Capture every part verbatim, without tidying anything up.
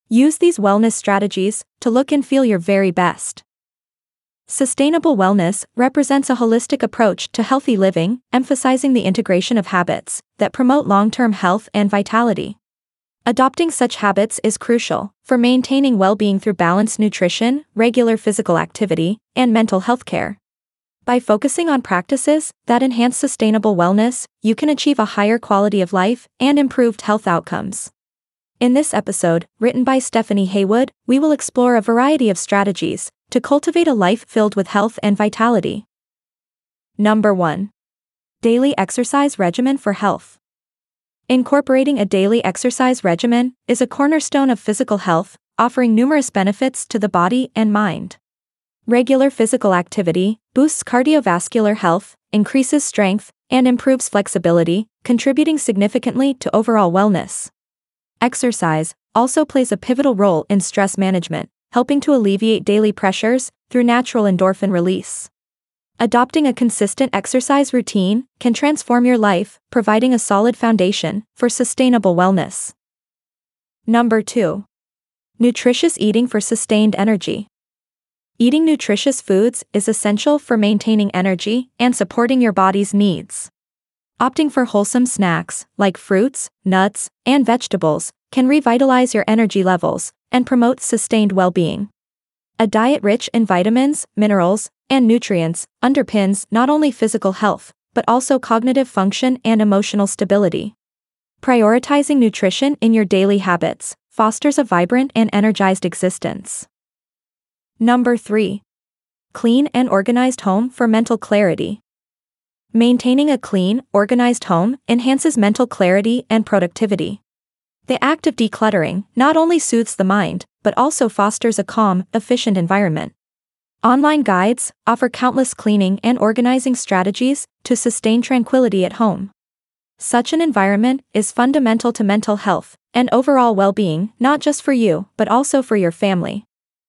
Use these wellness strategies to look and feel your very best. Sustainable wellness represents a holistic approach to healthy living, emphasizing the integration of habits that promote long-term health and vitality. Adopting such habits is crucial for maintaining well-being through balanced nutrition, regular physical activity, and mental health care. By focusing on practices that enhance sustainable wellness, you can achieve a higher quality of life and improved health outcomes. In this episode, written by Stephanie Haywood, we will explore a variety of strategies to cultivate a life filled with health and vitality. Number one. Daily exercise regimen for health. Incorporating a daily exercise regimen is a cornerstone of physical health, offering numerous benefits to the body and mind. Regular physical activity boosts cardiovascular health, increases strength, and improves flexibility, contributing significantly to overall wellness. Exercise also plays a pivotal role in stress management, helping to alleviate daily pressures through natural endorphin release. Adopting a consistent exercise routine can transform your life, providing a solid foundation for sustainable wellness. Number two. Nutritious eating for sustained energy. Eating nutritious foods is essential for maintaining energy and supporting your body's needs. Opting for wholesome snacks, like fruits, nuts, and vegetables, can revitalize your energy levels and promote sustained well-being. A diet rich in vitamins, minerals, and nutrients underpins not only physical health, but also cognitive function and emotional stability. Prioritizing nutrition in your daily habits fosters a vibrant and energized existence. Number three. Clean and organized home for mental clarity. Maintaining a clean, organized home enhances mental clarity and productivity. The act of decluttering not only soothes the mind, but also fosters a calm, efficient environment. Online guides offer countless cleaning and organizing strategies to sustain tranquility at home. Such an environment is fundamental to mental health and overall well-being, not just for you, but also for your family.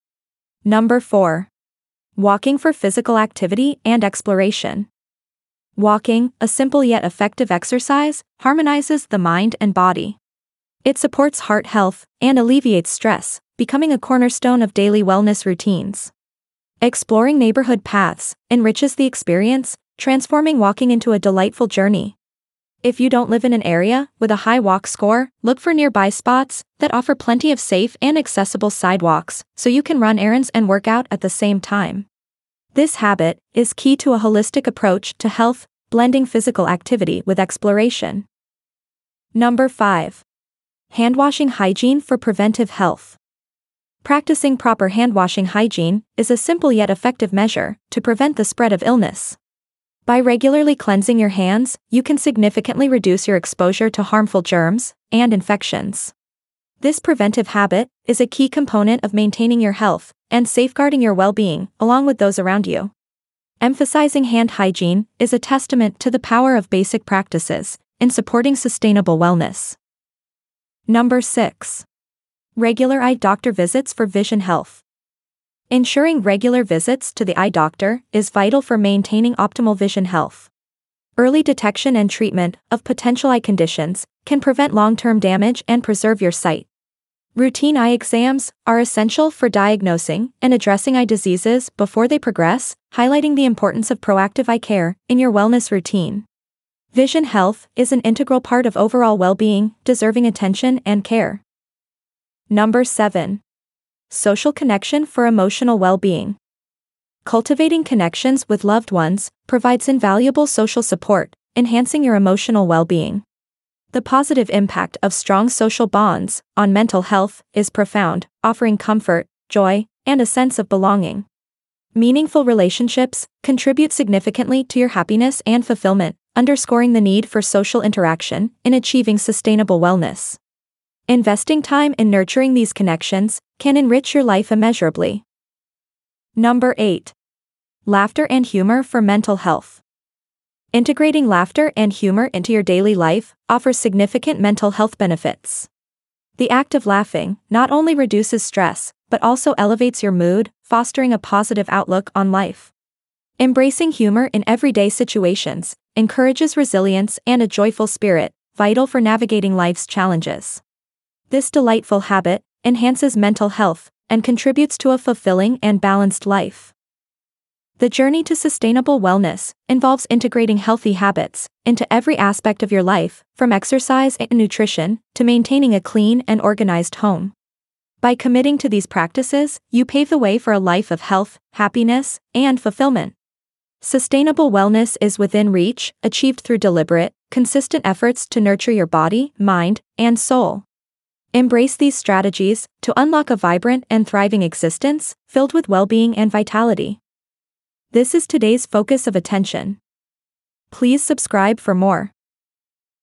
Number four. Walking for physical activity and exploration. Walking, a simple yet effective exercise, harmonizes the mind and body. It supports heart health and alleviates stress, becoming a cornerstone of daily wellness routines. Exploring neighborhood paths enriches the experience, transforming walking into a delightful journey. If you don't live in an area with a high walk score, look for nearby spots that offer plenty of safe and accessible sidewalks so you can run errands and work out at the same time. This habit is key to a holistic approach to health, blending physical activity with exploration. Number five. Handwashing hygiene for preventive health. Practicing proper handwashing hygiene is a simple yet effective measure to prevent the spread of illness. By regularly cleansing your hands, you can significantly reduce your exposure to harmful germs and infections. This preventive habit is a key component of maintaining your health and safeguarding your well-being along with those around you. Emphasizing hand hygiene is a testament to the power of basic practices in supporting sustainable wellness. Number six. Regular eye doctor visits for vision health. Ensuring regular visits to the eye doctor is vital for maintaining optimal vision health. Early detection and treatment of potential eye conditions can prevent long-term damage and preserve your sight. Routine eye exams are essential for diagnosing and addressing eye diseases before they progress, highlighting the importance of proactive eye care in your wellness routine. Vision health is an integral part of overall well-being, deserving attention and care. Number seven. Social connection for emotional well-being. Cultivating connections with loved ones provides invaluable social support, enhancing your emotional well-being. The positive impact of strong social bonds on mental health is profound, offering comfort, joy, and a sense of belonging. Meaningful relationships contribute significantly to your happiness and fulfillment, underscoring the need for social interaction in achieving sustainable wellness. Investing time in nurturing these connections can enrich your life immeasurably. Number eight. Laughter and humor for mental health. Integrating laughter and humor into your daily life offers significant mental health benefits. The act of laughing not only reduces stress, but also elevates your mood, fostering a positive outlook on life. Embracing humor in everyday situations encourages resilience and a joyful spirit, vital for navigating life's challenges. This delightful habit enhances mental health, and contributes to a fulfilling and balanced life. The journey to sustainable wellness involves integrating healthy habits into every aspect of your life, from exercise and nutrition to maintaining a clean and organized home. By committing to these practices, you pave the way for a life of health, happiness, and fulfillment. Sustainable wellness is within reach, achieved through deliberate, consistent efforts to nurture your body, mind, and soul. Embrace these strategies to unlock a vibrant and thriving existence, filled with well-being and vitality. This is today's focus of attention. Please subscribe for more.